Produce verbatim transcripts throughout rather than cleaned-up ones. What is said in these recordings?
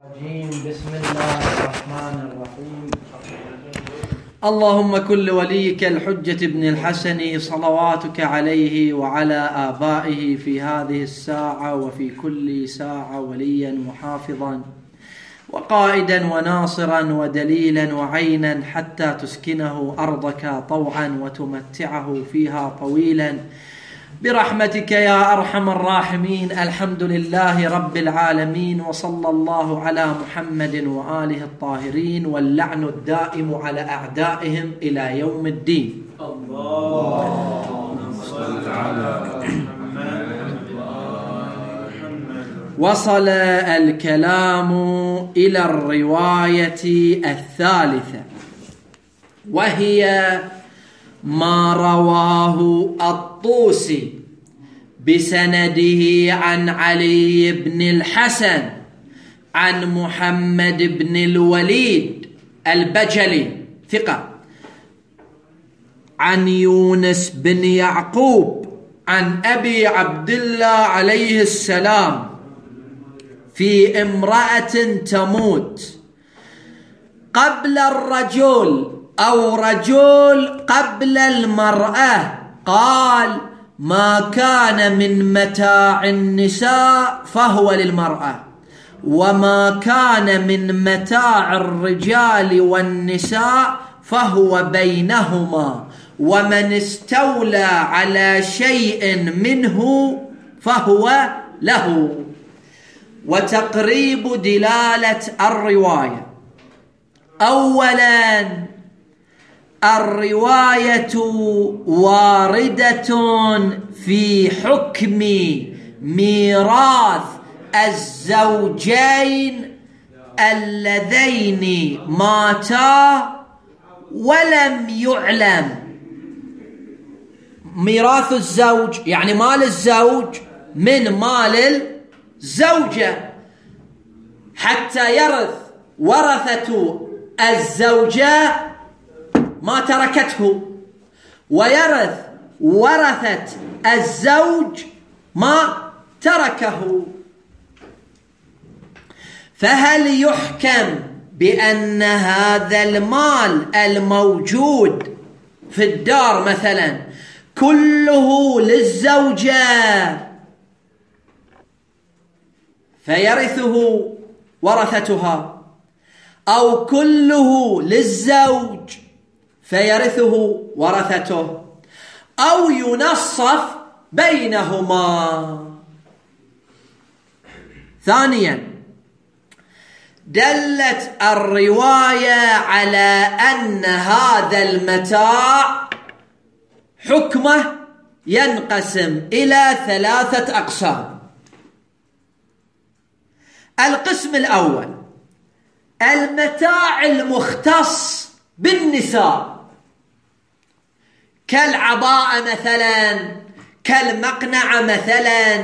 بسم الله الرحمن الرحيم. اللهم كن لوليك الحجة ابن الحسن صلواتك عليه وعلى آبائه في هذه الساعة وفي كل ساعة وليا محافظا وقائدا وناصرا ودليلا وعينا حتى تسكنه أرضك طوعا وتمتعه فيها طويلا برحمتك يا أرحم الراحمين. الحمد لله رب العالمين، وصلى الله على محمد وآله الطاهرين، واللعن الدائم على أعدائهم إلى يوم الدين. اللهم صل على محمد. وصل الكلام إلى الرواية الثالثة، وهي ما رواه الطوسي بسنده عن علي بن الحسن عن محمد بن الوليد البجلي ثقة، عن يونس بن يعقوب عن أبي عبد الله عليه السلام في امرأة تموت قبل الرجل أو رجل قبل المرأة، قال: ما كان من متاع النساء فهو للمرأة، وما كان من متاع الرجال والنساء فهو بينهما، ومن استولى على شيء منه فهو له. وتقريب دلالة الرواية: أولاً، الرواية واردة في حكم ميراث الزوجين اللذين ماتا ولم يعلم. ميراث الزوج يعني مال الزوج من مال الزوجة حتى يرث ورثة الزوجة ما تركته، ويرث ورثة الزوج ما تركه. فهل يحكم بأن هذا المال الموجود في الدار مثلا كله للزوجة فيرثه ورثتها، أو كله للزوج فيرثه ورثته، أو ينصف بينهما؟ ثانيا، دلت الرواية على أن هذا المتاع حكمه ينقسم إلى ثلاثة أقسام. القسم الأول المتاع المختص بالنساء، كالعباءة مثلا، كالمقنعة مثلا،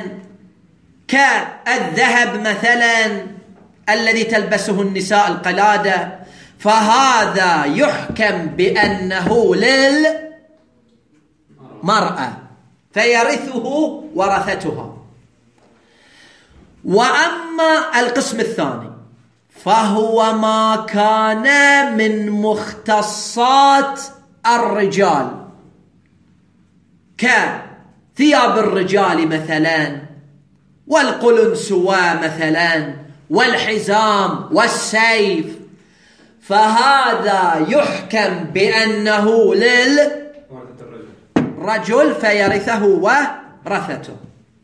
كالذهب مثلا الذي تلبسه النساء القلادة، فهذا يحكم بأنه للمرأة فيرثه ورثتها. وأما القسم الثاني فهو ما كان من مختصات الرجال، كثياب الرجال مثلا، والقلنسوة مثلا، والحزام والسيف، فهذا يحكم بأنه للرجل فيرثه ورثته.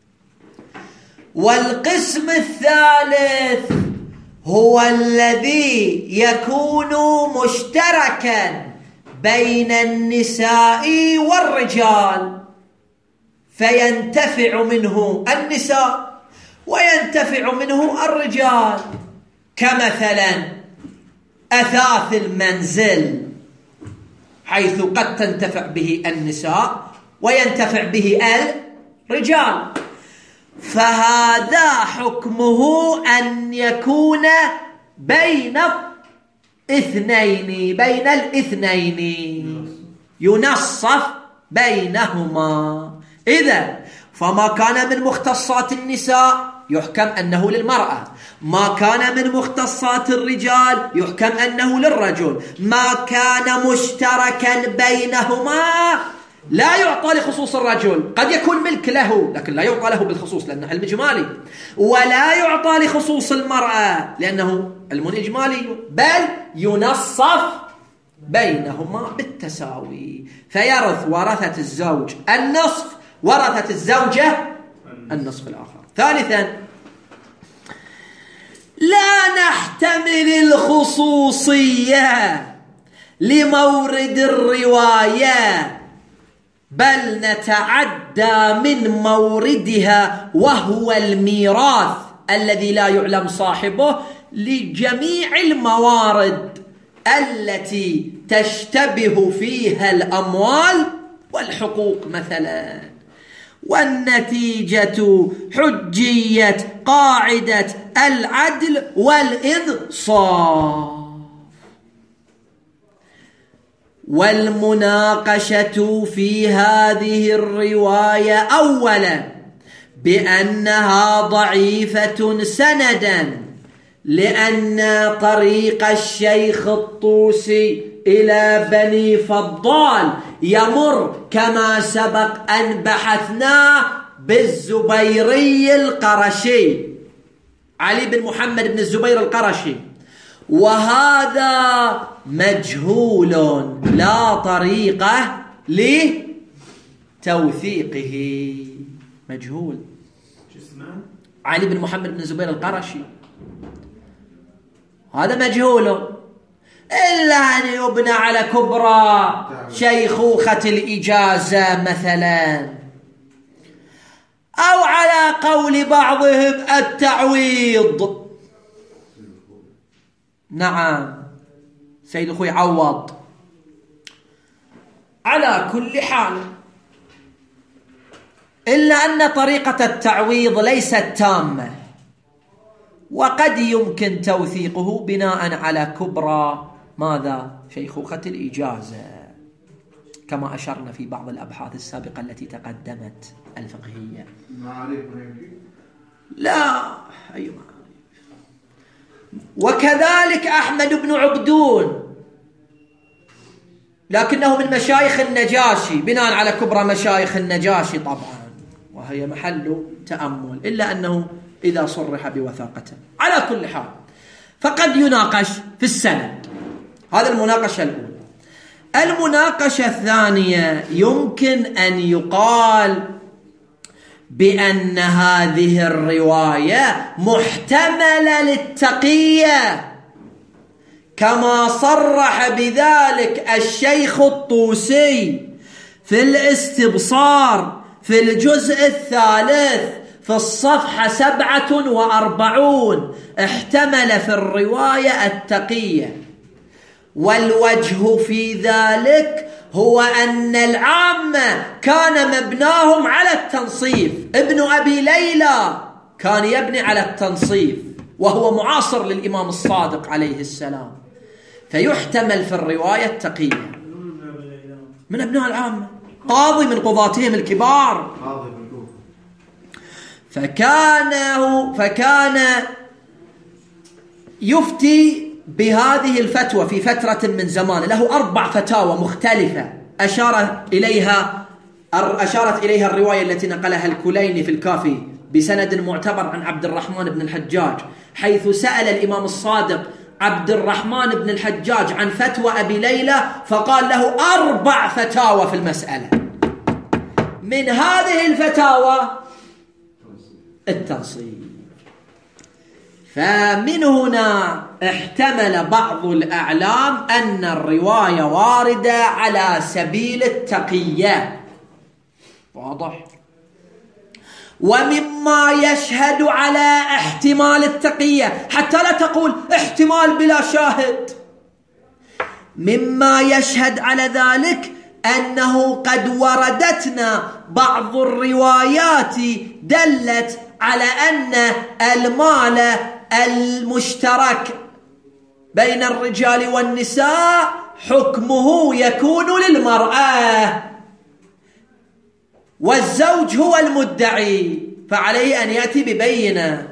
والقسم الثالث هو الذي يكون مشتركا بين النساء والرجال، فينتفع منه النساء وينتفع منه الرجال، كمثلا أثاث المنزل، حيث قد تنتفع به النساء وينتفع به الرجال، فهذا حكمه أن يكون بين اثنين بين الاثنين ينصف بينهما. إذا فما كان من مختصات النساء يحكم أنه للمرأة. ما كان من مختصات الرجال يحكم أنه للرجل. ما كان مشتركا بينهما لا يعطى لخصوص الرجل، قد يكون ملك له لكن لا يعطى له بالخصوص لأنه علم إجمالي، ولا يعطى لخصوص المرأة لأنه علم إجمالي، بل ينصف بينهما بالتساوي، فيرث ورثة الزوج النصف، ورثة الزوجة النصف الآخر. ثالثا، لا نحتمل الخصوصية لمورد الرواية، بل نتعدى من موردها وهو الميراث الذي لا يعلم صاحبه لجميع الموارد التي تشتبه فيها الأموال والحقوق مثلا. والنتيجة حجية قاعدة العدل والإنصاف. والمناقشة في هذه الرواية أولا بأنها ضعيفة سندا، لأن طريق الشيخ الطوسي إلى بني فضال يمر كما سبق أن بحثنا بالزبيري القرشي، علي بن محمد بن الزبير القرشي، وهذا مجهول لا طريقة لتوثيقه. مجهول. علي بن محمد بن الزبير القرشي هذا مجهول، إلا أن يبنى على كبرى شيخوخة الإجازة مثلا، أو على قول بعضهم التعويض. نعم، سيد أخوي عوض. على كل حال، إلا أن طريقة التعويض ليست تامة، وقد يمكن توثيقه بناء على كبرى ماذا؟ شيخوخة الإجازة، كما أشرنا في بعض الأبحاث السابقة التي تقدمت الفقهية. لا، أي معارف. وكذلك أحمد بن عبدون، لكنه من مشايخ النجاشي بناء على كبرى مشايخ النجاشي طبعا، وهي محل تأمل، إلا أنه إذا صرح بوثاقته. على كل حال، فقد يناقش في السند. هذا المناقشة الأولى. المناقشة الثانية، يمكن أن يقال بأن هذه الرواية محتملة للتقية، كما صرح بذلك الشيخ الطوسي في الاستبصار في الجزء الثالث في الصفحة سبعة وأربعون، احتمل في الرواية التقية. والوجه في ذلك هو أن العامة كان مبناهم على التنصيف. ابن أبي ليلى كان يبني على التنصيف، وهو معاصر للإمام الصادق عليه السلام، فيحتمل في الرواية التقية. من أبناء العامة، قاضي من قضاتهم الكبار، فكان فكان يفتي بهذه الفتوى في فترة من زمان. له أربع فتاوى مختلفة أشار إليها أشارت إليها الرواية التي نقلها الكليني في الكافي بسند معتبر عن عبد الرحمن بن الحجاج، حيث سأل الإمام الصادق عبد الرحمن بن الحجاج عن فتوى أبي ليلى، فقال له أربع فتاوى في المسألة. من هذه الفتاوى التنصيب. فمن هنا احتمل بعض الأعلام أن الرواية واردة على سبيل التقية. واضح؟ ومما يشهد على احتمال التقية، حتى لا تقول احتمال بلا شاهد، مما يشهد على ذلك أنه قد وردتنا بعض الروايات دلت على أن المال المشترك بين الرجال والنساء حكمه يكون للمرأة، والزوج هو المدعي، فعليه أن يأتي ببينة.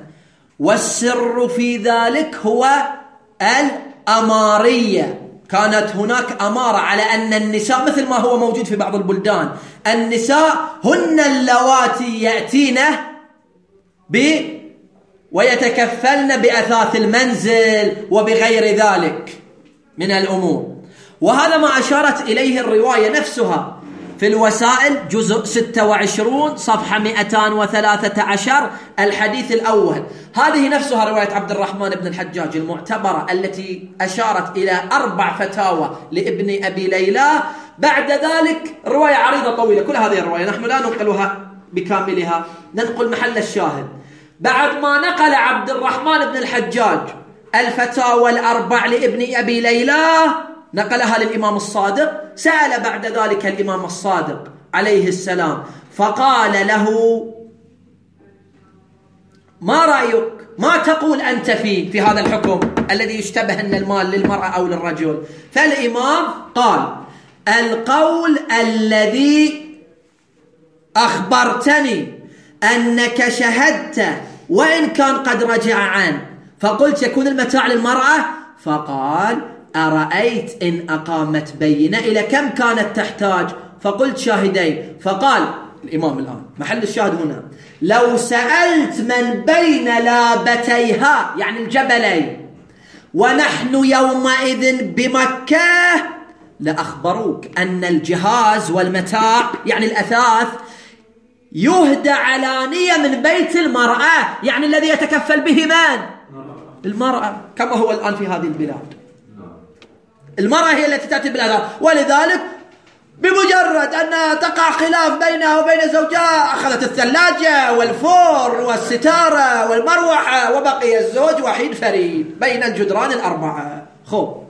والسر في ذلك هو الأمارية. كانت هناك أمارة على أن النساء مثل ما هو موجود في بعض البلدان، النساء هن اللواتي يأتين ب ويتكفلن بأثاث المنزل وبغير ذلك من الأمور. وهذا ما أشارت إليه الرواية نفسها في الوسائل جزء ستة وعشرين صفحة مئتين وثلاثة عشر الحديث الأول. هذه نفسها رواية عبد الرحمن بن الحجاج المعتبرة التي أشارت إلى أربع فتاوى لابن أبي ليلى. بعد ذلك رواية عريضة طويلة، كل هذه الرواية نحن لا ننقلها بكاملها، ننقل محل الشاهد. بعد ما نقل عبد الرحمن بن الحجاج الفتاوى الأربع لابن أبي ليلى نقلها للإمام الصادق، سأل بعد ذلك الإمام الصادق عليه السلام فقال له: ما رأيك؟ ما تقول أنت فيه في هذا الحكم الذي يشتبه أن المال للمرأة أو للرجل؟ فالإمام قال: القول الذي أخبرتني أنك شهدت وإن كان قد رجع عنه، فقلت يكون المتاع للمرأة، فقال: أرأيت إن أقامت بينة إلى كم كانت تحتاج؟ فقلت شاهدين. فقال الإمام الآن محل الشاهد هنا: لو سألت من بين لابتيها يعني الجبلين ونحن يومئذ بمكة لأخبروك أن الجهاز والمتاع يعني الأثاث يهدى علانية من بيت المرأة، يعني الذي يتكفل به من؟ المرأة، كما هو الآن في هذه البلاد المرأة هي التي تأتي بالأثاث. ولذلك بمجرد أن تقع خلاف بينها وبين زوجها أخذت الثلاجة والفور والستارة والمروحة وبقي الزوج وحيد فريد بين الجدران الأربعة. خب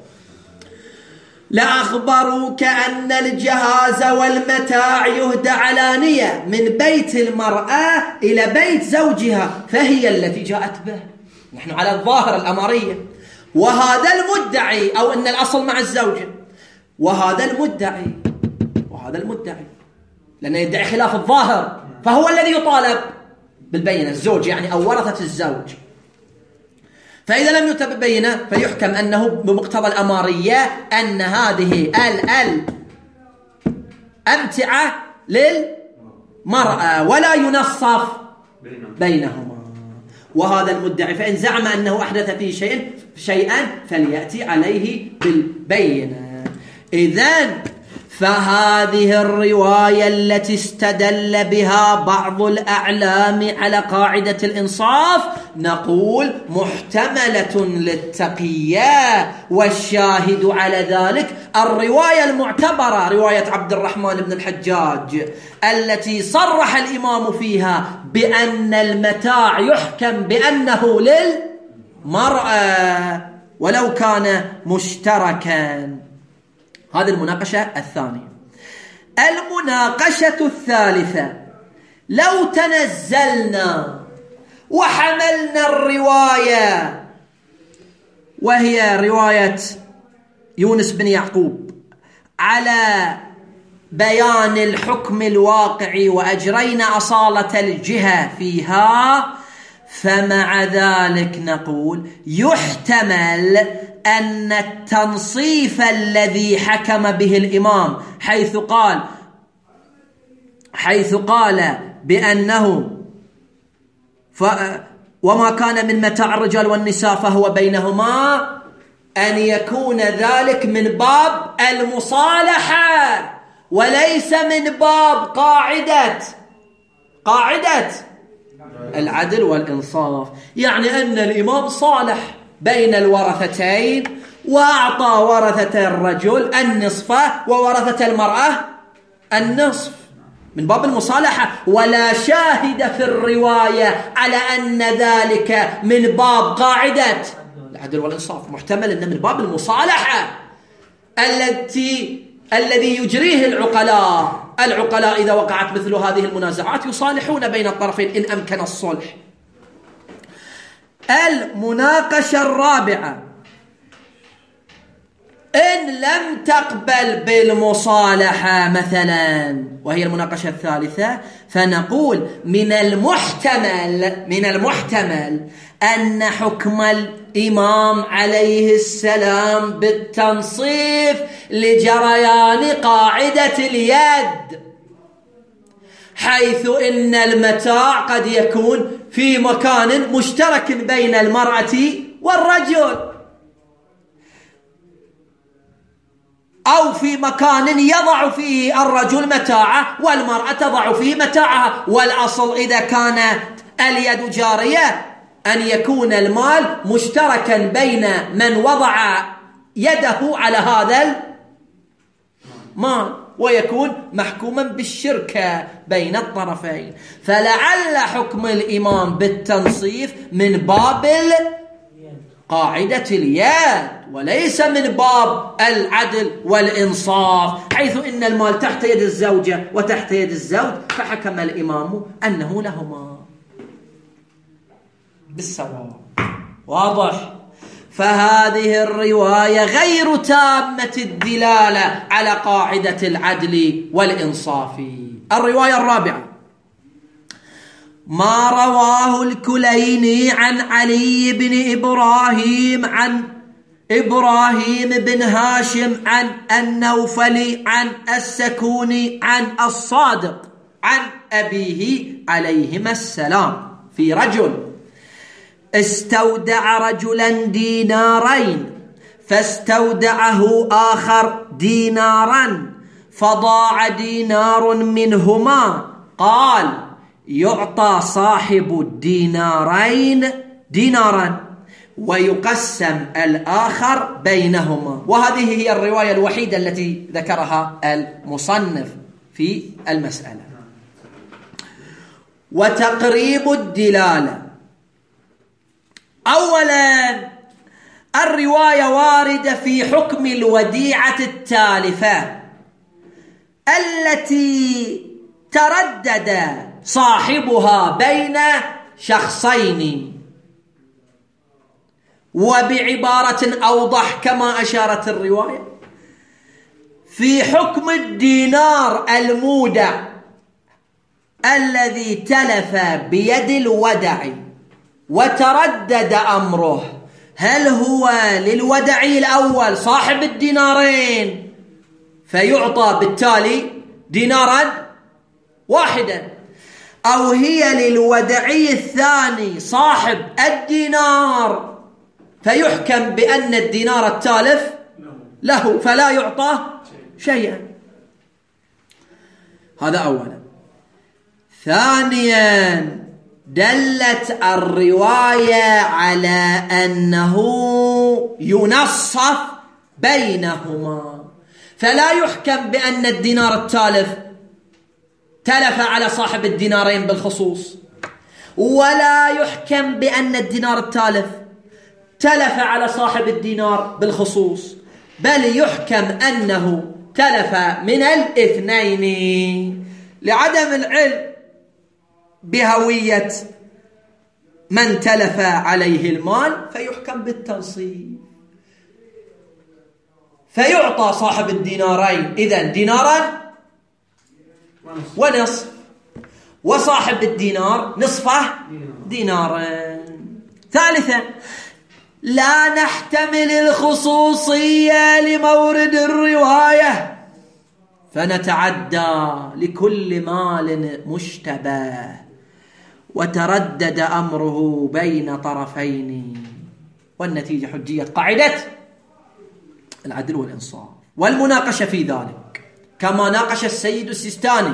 لأخبروك أن الجهاز والمتاع يهدى علانية من بيت المرأة إلى بيت زوجها، فهي التي جاءت به. نحن على الظاهر الأمارية، وهذا المدعي أو أن الأصل مع الزوجة، وهذا المدعي وهذا المدعي لأنه يدعي خلاف الظاهر، فهو الذي يطالب بالبينة، الزوج يعني أو ورثة الزوج. فإذا لم يتم بينة فيحكم أنه بمقتضى الأمارية أن هذه ال الأمتعة للمرأة ولا ينصف بينهما. وهذا المدعي فإن زعم أنه أحدث فيه شيء شيئا فليأتي عليه بالبينة. إذن فهذه الرواية التي استدل بها بعض الأعلام على قاعدة الإنصاف نقول محتملة للتقية، والشاهد على ذلك الرواية المعتبرة رواية عبد الرحمن بن الحجاج التي صرح الإمام فيها بأن المتاع يحكم بأنه للمرأة ولو كان مشتركا. هذه المناقشة الثانية. المناقشة الثالثة: لو تنزلنا وحملنا الرواية وهي رواية يونس بن يعقوب على بيان الحكم الواقعي وأجرينا أصالة الجهة فيها، فمع ذلك نقول يحتمل أن التنصيف الذي حكم به الإمام حيث قال حيث قال بأنه ف وما كان من متاع الرجال والنساء فهو بينهما، أن يكون ذلك من باب المصالحة وليس من باب قاعدة قاعدة العدل والإنصاف. يعني أن الإمام صالح بين الورثتين وأعطى ورثة الرجل النصف وورثة المرأة النصف من باب المصالحة، ولا شاهد في الرواية على أن ذلك من باب قاعدة العدل والإنصاف. محتمل أن من باب المصالحة التي الذي يجريه العقلاء. العقلاء إذا وقعت مثل هذه المنازعات يصالحون بين الطرفين إن أمكن الصلح. المناقشة الرابعة: إن لم تقبل بالمصالحة مثلا، وهي المناقشة الثالثة، فنقول من المحتمل من المحتمل أن حكم الإمام عليه السلام بالتنصيف لجريان قاعدة اليد، حيث إن المتاع قد يكون في مكان مشترك بين المرأة والرجل، أو في مكان يضع فيه الرجل متاعه والمرأة تضع فيه متاعها. والأصل إذا كانت اليد جارية أن يكون المال مشتركا بين من وضع يده على هذا المال، ويكون محكوما بالشركة بين الطرفين. فلعل حكم الإمام بالتنصيف من باب قاعدة اليد وليس من باب العدل والإنصاف، حيث إن المال تحت يد الزوجة وتحت يد الزوج، فحكم الإمام أنه لهما بالسواء. واضح؟ فهذه الرواية غير تامة الدلالة على قاعدة العدل والإنصاف. الرواية الرابعة ما رواه الكليني عن علي بن إبراهيم عن إبراهيم بن هاشم عن النوفلي عن السكوني عن الصادق عن أبيه عليهما السلام في رجل استودع رجلا دينارين فاستودعه آخر دينارا فضاع دينار منهما، قال يعطى صاحب الدينارين دينارا ويقسم الآخر بينهما. وهذه هي الرواية الوحيدة التي ذكرها المصنف في المسألة. وتقريب الدلالة: أولا، الرواية واردة في حكم الوديعة التالفة التي تردد صاحبها بين شخصين، وبعبارة أوضح كما أشارت الرواية في حكم الدينار المودع الذي تلف بيد الودع وتردد أمره، هل هو للودع الأول صاحب الدينارين فيعطى بالتالي دينارا واحدا، أو هي للودعي الثاني صاحب الدينار فيحكم بأن الدينار التالف له فلا يعطى شيئا. هذا أولا. ثانيا، دلت الرواية على أنه ينصف بينهما، فلا يحكم بأن الدينار التالف تلف على صاحب الدينارين بالخصوص، ولا يحكم بأن الدينار التالف تلف على صاحب الدينار بالخصوص، بل يحكم أنه تلف من الاثنين لعدم العلم بهوية من تلف عليه المال، فيحكم بالتنصيف، فيعطى صاحب الدينارين إذن دينارا ونصف، وصاحب الدينار نصفه دينارا. ثالثا، لا نحتمل الخصوصية لمورد الرواية فنتعدى لكل مال مشتبه وتردد أمره بين طرفين، والنتيجة حجية قاعدة العدل والإنصاف. والمناقشة في ذلك كما ناقش السيد السيستاني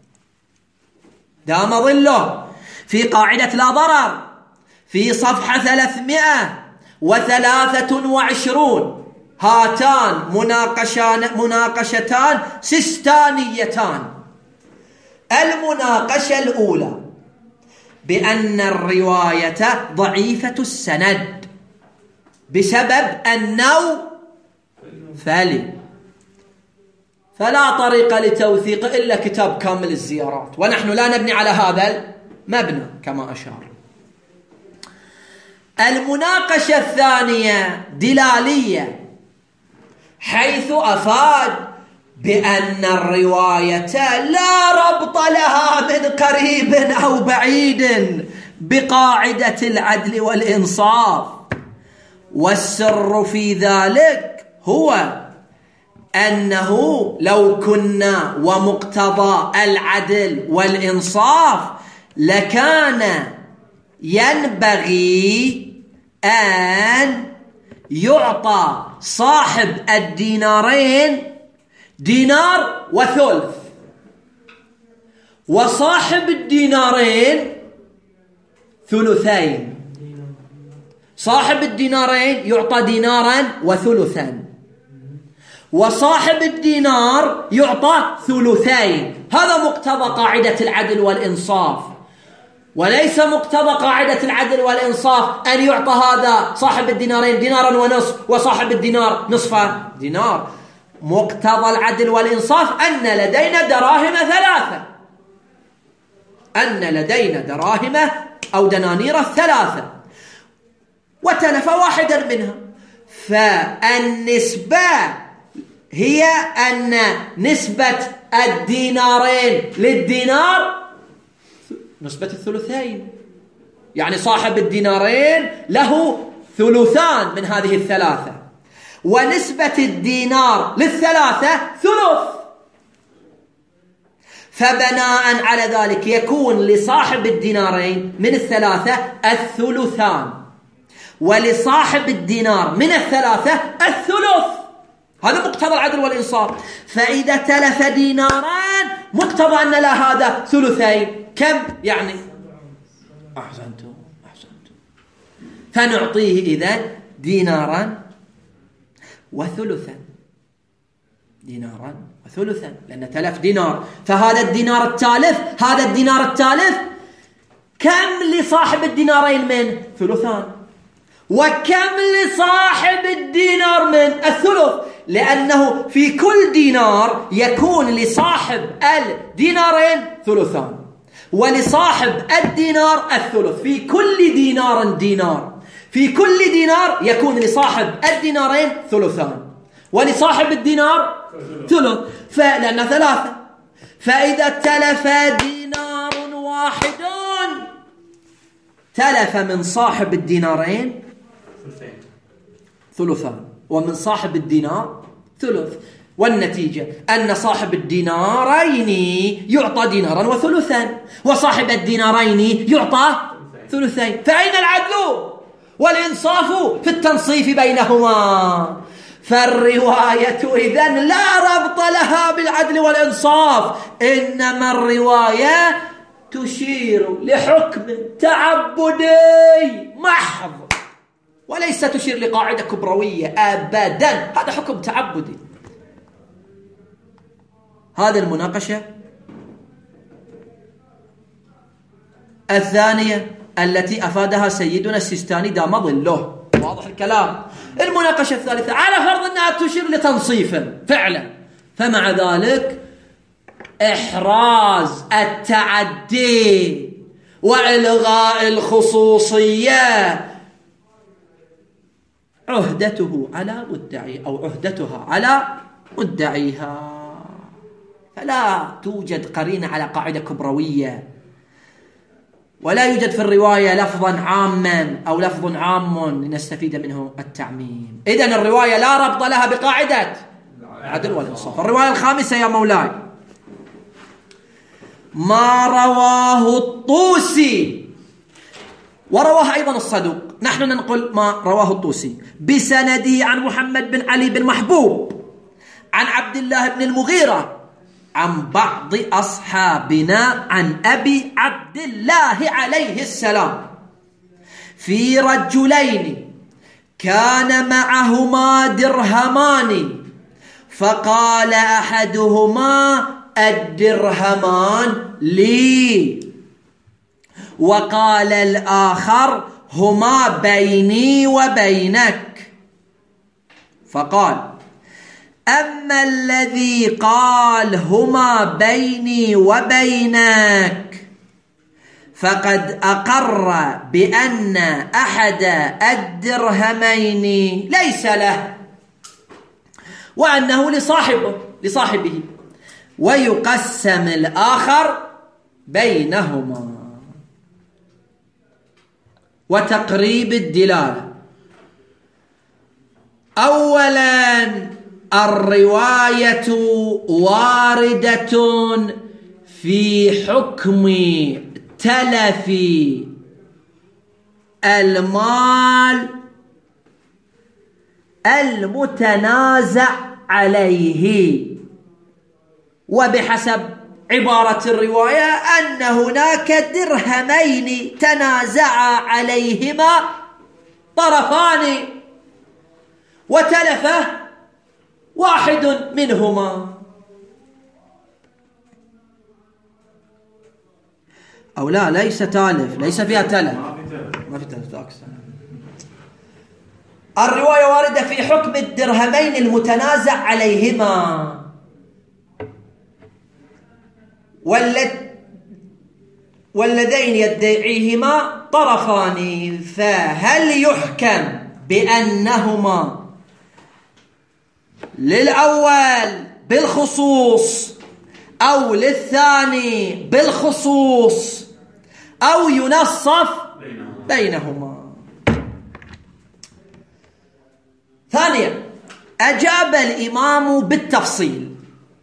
دام ظله في قاعدة لا ضرر في صفحة ثلاثمائة وثلاثة وعشرون، هاتان مناقشان مناقشتان سيستانيتان. المناقشة الأولى بأن الرواية ضعيفة السند بسبب النوع فلي، فلا طريق لتوثيق إلا كتاب كامل الزيارات، ونحن لا نبني على هذا المبنى كما أشار. المناقشة الثانية دلالية، حيث أفاد بأن الرواية لا ربط لها من قريب أو بعيد بقاعدة العدل والإنصاف. والسر في ذلك هو أنه لو كنا ومقتضى العدل والإنصاف لكان ينبغي أن يعطى صاحب الدينارين دينار وثلث، وصاحب الدينارين ثلثين. صاحب الدينارين يعطى دينارا وثلثا، وصاحب الدينار يعطى ثلثين. هذا مقتضى قاعدة العدل والإنصاف، وليس مقتضى قاعدة العدل والإنصاف أن يعطى هذا صاحب الدينارين دينارا ونصف وصاحب الدينار نصف دينار. مقتضى العدل والإنصاف أن لدينا دراهم ثلاثة، أن لدينا دراهم أو دنانير ثلاثة وتلف واحدا منها، فالنسبة هي أن نسبة الدينارين للدينار نسبة الثلثين، يعني صاحب الدينارين له ثلثان من هذه الثلاثة، ونسبة الدينار للثلاثة ثلث. فبناء على ذلك يكون لصاحب الدينارين من الثلاثة الثلثان، ولصاحب الدينار من الثلاثة الثلث. هذا مقتضى العدل والإنصاف. فإذا تلف ديناران مقتضى أن لا هذا ثلثين. كم يعني؟ أحسنتم أحسنتم. فنعطيه إذن دينارا وثلثا، دينارا وثلثا، لأن تلف دينار. فهذا الدينار التالف، هذا الدينار التالف كم لصاحب الدينارين من؟ ثلثان. وكم لصاحب الدينار من؟ الثلث، لأنه في كل دينار يكون لصاحب الدينارين ثلثان، ولصاحب الدينار الثلث. في كل دينار دينار، في كل دينار يكون لصاحب الدينارين ثلثان، ولصاحب الدينار ثلث، فلأن ثلاثة. فإذا تلف دينار واحد تلف من صاحب الدينارين ثلثان، ومن صاحب الدينار ثلث. والنتيجة أن صاحب الدينارين يعطى دينارا وثلثان، وصاحب الدينارين يعطى ثلثين. فأين العدل والإنصاف في التنصيف بينهما؟ فالرواية إذن لا ربط لها بالعدل والإنصاف، إنما الرواية تشير لحكم تعبدي محض، وليس تشير لقاعدة كبروية أبدا. هذا حكم تعبدي. هذه المناقشة الثانية التي أفادها سيدنا السيستاني دام ظله. واضح الكلام. المناقشة الثالثة على فرض أنها تشير لتنصيف فعلا، فمع ذلك إحراز التعدي وإلغاء الخصوصية عهدته على مدعي أو عهدتها على مدعيها، فلا توجد قرينة على قاعدة كبروية، ولا يوجد في الرواية لفظا عاما أو لفظ عام لنستفيد منه التعميم. إذن الرواية لا ربط لها بقاعدة العدل والإنصاف. الرواية الخامسة يا مولاي ما رواه الطوسي، ورواه أيضا الصدوق. نحن ننقل ما رواه الطوسي بسنده عن محمد بن علي بن محبوب عن عبد الله بن المغيرة عن بعض أصحابنا عن أبي عبد الله عليه السلام في رجلين كان معهما درهمان، فقال أحدهما الدرهمان لي، وقال الآخر هما بيني وبينك. فقال أما الذي قال هما بيني وبينك فقد أقر بأن أحد الدرهمين ليس له، وأنه لصاحبه لصاحبه ويقسم الآخر بينهما. وتقريب الدلالة: أولا الرواية واردة في حكم تلف المال المتنازع عليه، وبحسب عبارة الرواية أن هناك درهمين تنازعا عليهما طرفان وتلف واحد منهما، أو لا ليس تالف، ليس فيها تلف، ما في تلف أكثر. الرواية واردة في حكم الدرهمين المتنازع عليهما واللذين يدعيهما طرفان، فهل يحكم بأنهما للأول بالخصوص أو للثاني بالخصوص أو ينصف بينهما؟ ثانيا أجاب الإمام بالتفصيل،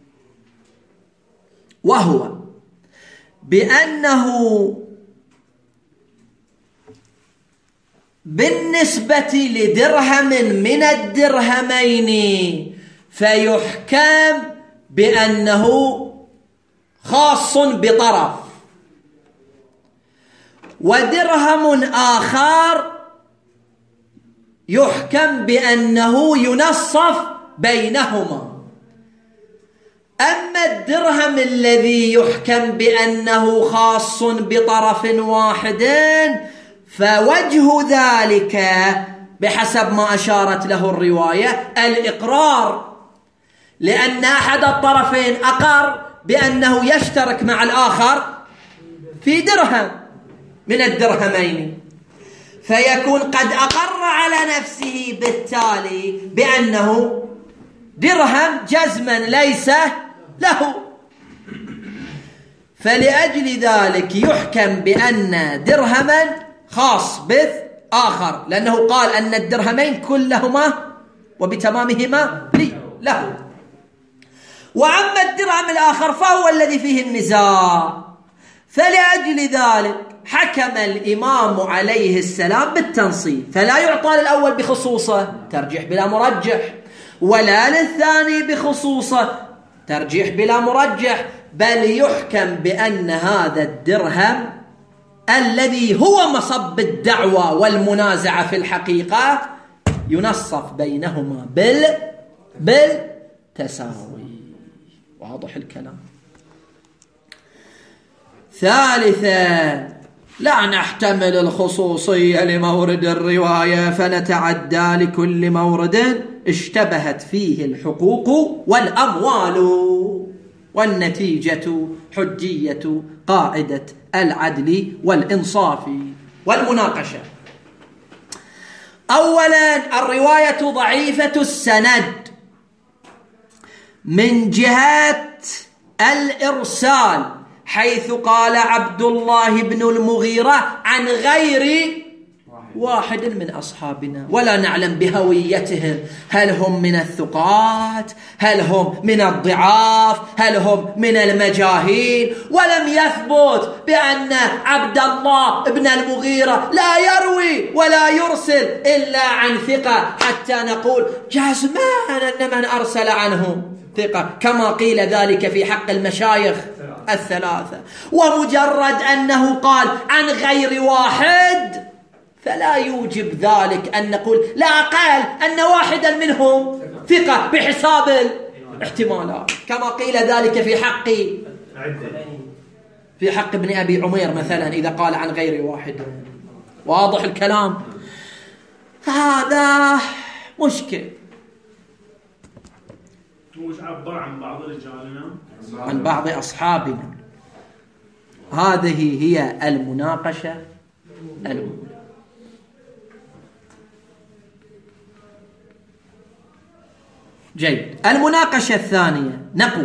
وهو بأنه بالنسبة لدرهم من الدرهمين فيحكم بأنه خاص بطرف، ودرهم آخر يحكم بأنه ينصف بينهما. أما الدرهم الذي يحكم بأنه خاص بطرف واحد فوجه ذلك بحسب ما أشارت له الرواية الإقرار، لأن أحد الطرفين أقر بأنه يشترك مع الآخر في درهم من الدرهمين، فيكون قد أقر على نفسه بالتالي بأنه درهم جزما ليس له، فلأجل ذلك يحكم بأن درهما خاص بالآخر، لأنه قال أن الدرهمين كلهما وبتمامهما لي له. وأما الدرهم الآخر فهو الذي فيه النزاع، فلأجل ذلك حكم الإمام عليه السلام بالتنصيف، فلا يعطى للأول بخصوصه ترجيح بلا مرجح، ولا للثاني بخصوصه ترجيح بلا مرجح، بل يحكم بأن هذا الدرهم الذي هو مصب الدعوة والمنازعة في الحقيقة ينصف بينهما بال بالتساوي. واضح الكلام؟ ثالثا لا نحتمل الخصوصية لمورد الرواية فنتعدى لكل مورد اشتبهت فيه الحقوق والأموال، والنتيجة حجية قاعدة العدل والإنصاف والمناقشة. أولا الرواية ضعيفة السند من جهة الإرسال، حيث قال عبد الله بن المغيرة عن غير واحد من أصحابنا، ولا نعلم بهويتهم، هل هم من الثقات، هل هم من الضعاف، هل هم من المجاهيل، ولم يثبت بأن عبد الله بن المغيرة لا يروي ولا يرسل إلا عن ثقة حتى نقول جازمان أن من أرسل عنه ثقة، كما قيل ذلك في حق المشايخ الثلاثة. ومجرد أنه قال عن غير واحد فلا يوجب ذلك أن نقول لا أقل أن واحدا منهم ثقة بحساب الاحتمالات، كما قيل ذلك في حق في حق ابن أبي عمير مثلا إذا قال عن غير واحد. واضح الكلام؟ هذا مشكل. مش عبر عن بعض رجالنا، عن بعض أصحابنا. هذه هي المناقشة الأولى. جيد. المناقشة الثانية نقول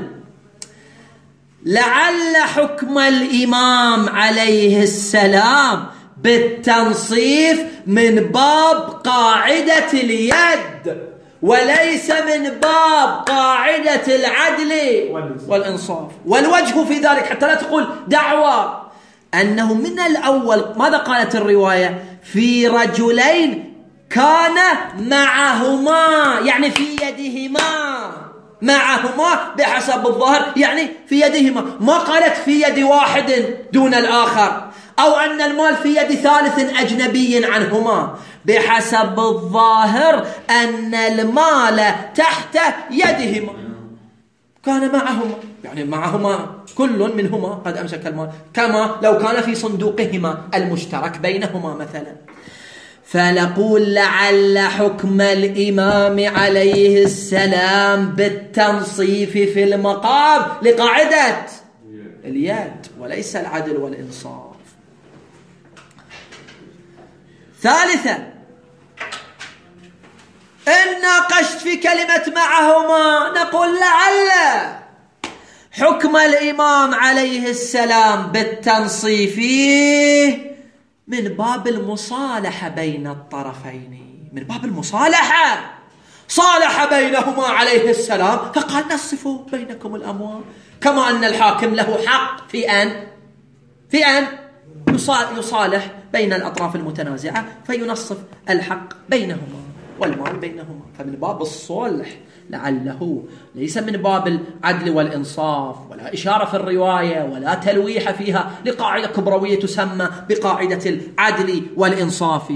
لعل حكم الإمام عليه السلام بالتنصيف من باب قاعدة اليد وليس من باب قاعدة العدل والإنصاف. والوجه في ذلك حتى لا تقول دعوة أنه من الأول ماذا قالت الرواية؟ في رجلين كان معهما، يعني في يدهما، معهما بحسب الظاهر يعني في يدهما، ما قالت في يد واحد دون الآخر أو أن المال في يد ثالث أجنبي عنهما. بحسب الظاهر أن المال تحت يدهما، كان معهما، يعني معهما كل منهما قد أمسك المال، كما لو كان في صندوقهما المشترك بينهما مثلا. فنقول لعل حكم الإمام عليه السلام بالتنصيف في المقام لقاعدة اليد وليس العدل والإنصاف. ثالثا، إن ناقشت في كلمة معهما نقول لعل حكم الإمام عليه السلام بالتنصيف من باب المصالحة بين الطرفين، من باب المصالحة، صالح بينهما عليه السلام فقال نصفوا بينكم الأموال، كما أن الحاكم له حق في أن في أن يصالح بين الأطراف المتنازعة فينصف الحق بينهما والمال بينهما. فمن باب الصلح لعله، ليس من باب العدل والإنصاف، ولا إشارة في الرواية ولا تلويح فيها لقاعدة كبروية تسمى بقاعدة العدل والإنصاف.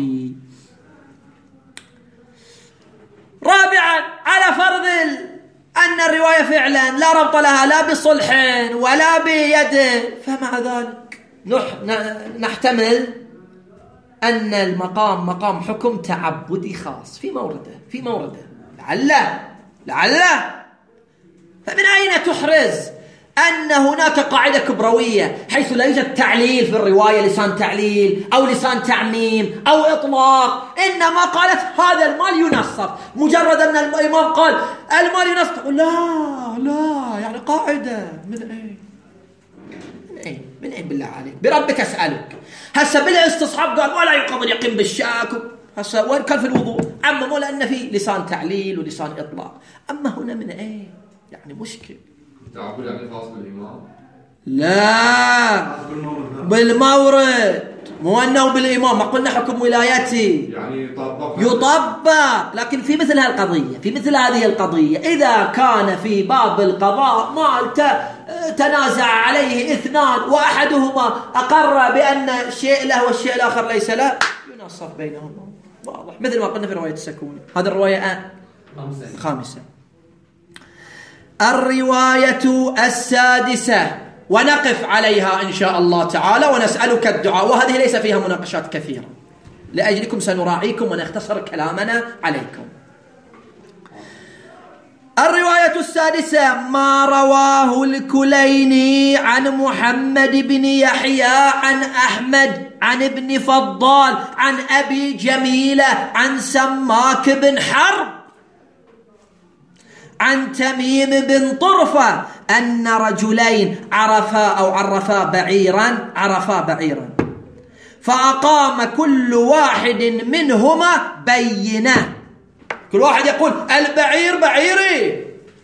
رابعا، على فرض أن الرواية فعلا لا ربط لها لا بصلح ولا بيد، فمع ذلك نحتمل أن المقام مقام حكم تعبدي خاص في مورده في مورده لعل لعل فمن أين تحرز أن هناك قاعدة كبروية حيث لا يوجد تعليل في الرواية، لسان تعليل أو لسان تعميم أو إطلاق، إنما قالت هذا المال ينصف، مجرد أن الإمام قال المال ينصف تقول لا لا، يعني قاعدة من أين من أين من أين بالله عليك بربك أسألك. هسه بالاستصحاب قال ولا يقام اليقين بالشاك، هسه وين كان في الوضوء عمموا لأن في لسان تعليل ولسان إطلاق، أما هنا من أين؟ يعني مشكل. تعبد يعني خاص بالإمام؟ لا بالمورد، مو أنه بالإمام، ما قلنا حكم ولايتي يعني يطبق يطبق، لكن في مثل هالقضية في مثل هذه القضية إذا كان في باب القضاء ما تنازع عليه اثنان وأحدهما أقر بأن الشيء له والشيء الآخر ليس له ينصف بينهما، واضح، مثل ما قلنا في رواية السكوني. هذه الرواية الخامسة. الرواية السادسة ونقف عليها إن شاء الله تعالى ونسألك الدعاء، وهذه ليس فيها مناقشات كثيرة، لأجلكم سنراعيكم ونختصر كلامنا عليكم. الرواية السادسة ما رواه الكليني عن محمد بن يحيى عن أحمد عن ابن فضال عن أبي جميلة عن سماك بن حرب عن تميم بن طرفة أن رجلين عرفا أو عرفا بعيرا عرفا بعيرا فأقام كل واحد منهما بينة، كل واحد يقول البعير بعيري،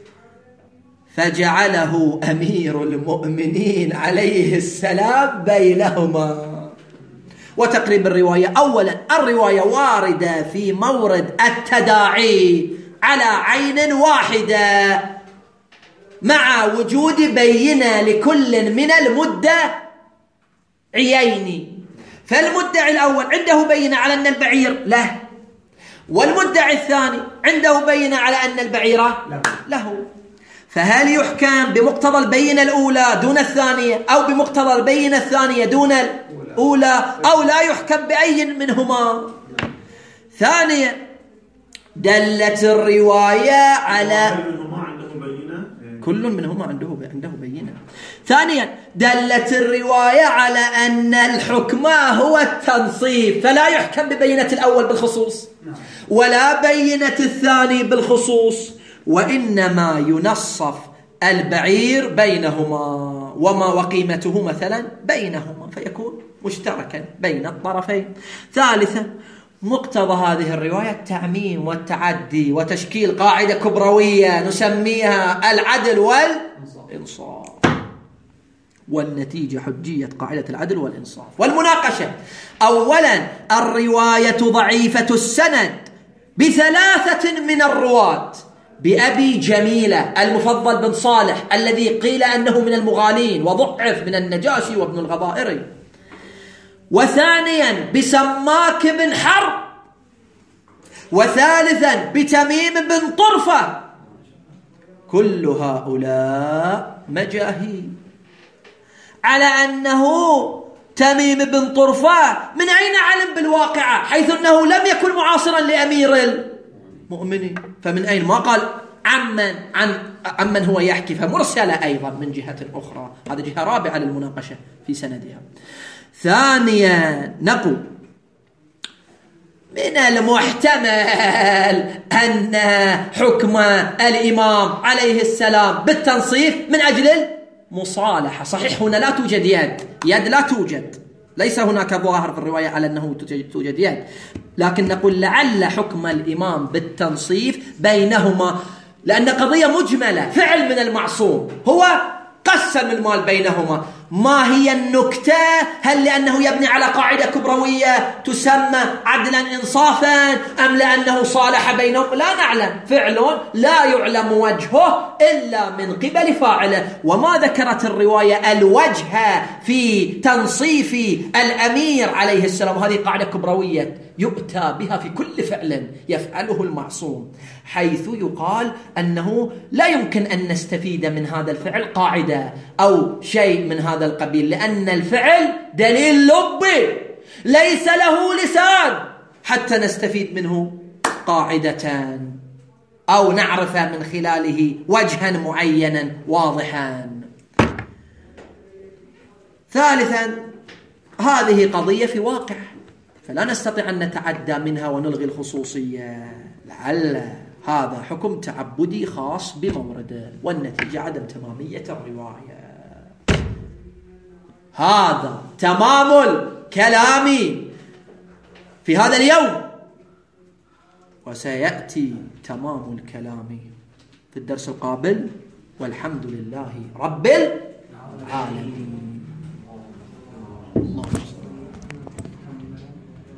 فجعله أمير المؤمنين عليه السلام بينهما. وتقريب الرواية، أولا الرواية واردة في مورد التداعي على عين واحدة مع وجود بينة لكل من المدعيين. فالمدعي الأول عنده بينة على أن البعير له، والمدعي الثاني عنده بينة على أن البعير له. فهل يحكم بمقتضى البينة الأولى دون الثانية، أو بمقتضى البينة الثانية دون الأولى، أو لا يحكم بأي منهما؟ ثانيا دلت الرواية على كل منهما عنده عنده بينة. ثانيا دلت الرواية على أن الحكم هو التنصيف، فلا يحكم ببينة الأول بالخصوص ولا بينة الثاني بالخصوص، وإنما ينصف البعير بينهما وما وقيمته مثلا بينهما، فيكون مشتركا بين الطرفين. ثالثا، مقتضى هذه الرواية التعميم والتعدي وتشكيل قاعدة كبروية نسميها العدل والإنصاف، والنتيجة حجية قاعدة العدل والإنصاف. والمناقشة: أولا، الرواية ضعيفة السند بثلاثة من الرواة، بأبي جميلة المفضل بن صالح الذي قيل أنه من المغالين وضعف من النجاشي وابن الغضائري. وثانيا، بسماك بن حرب. وثالثا، بتميم بن طرفة. كل هؤلاء مجاهيل. على أنه تميم بن طرفة من أين علم بالواقعة، حيث أنه لم يكن معاصرا لأمير المؤمنين؟ فمن أين؟ ما قال عمن عن عمن هو يحكي، فمرسلة أيضا من جهة أخرى. هذا جهة رابعة للمناقشة في سندها. ثانيا، نقول من المحتمل أن حكم الإمام عليه السلام بالتنصيف من أجل المصالحة. صحيح هنا لا توجد يد، يد لا توجد، ليس هناك ظاهر في الرواية على أنه توجد يد، لكن نقول لعل حكم الإمام بالتنصيف بينهما، لأن قضية مجملة، فعل من المعصوم، هو قسم المال بينهما. ما هي النكتة؟ هل لأنه يبني على قاعدة كبروية تسمى عدلا إنصافا، أم لأنه صالح بينهم؟ لا نعلم. فعل لا يعلم وجهه إلا من قبل فاعله. وما ذكرت الرواية الوجه في تنصيف الأمير عليه السلام، هذه قاعدة كبروية يؤتى بها في كل فعل يفعله المعصوم، حيث يقال أنه لا يمكن أن نستفيد من هذا الفعل قاعدة أو شيء من هذا القبيل، لأن الفعل دليل لبي ليس له لسان حتى نستفيد منه قاعدة أو نعرف من خلاله وجها معينا واضحا. ثالثا، هذه قضية في واقع، فلا نستطيع أن نتعدى منها ونلغي الخصوصية. لعل هذا حكم تعبدي خاص بمورده، والنتيجة عدم تمامية الرواية. هذا تمام الكلام في هذا اليوم، وسيأتي تمام الكلام في الدرس القابل، والحمد لله رب العالمين.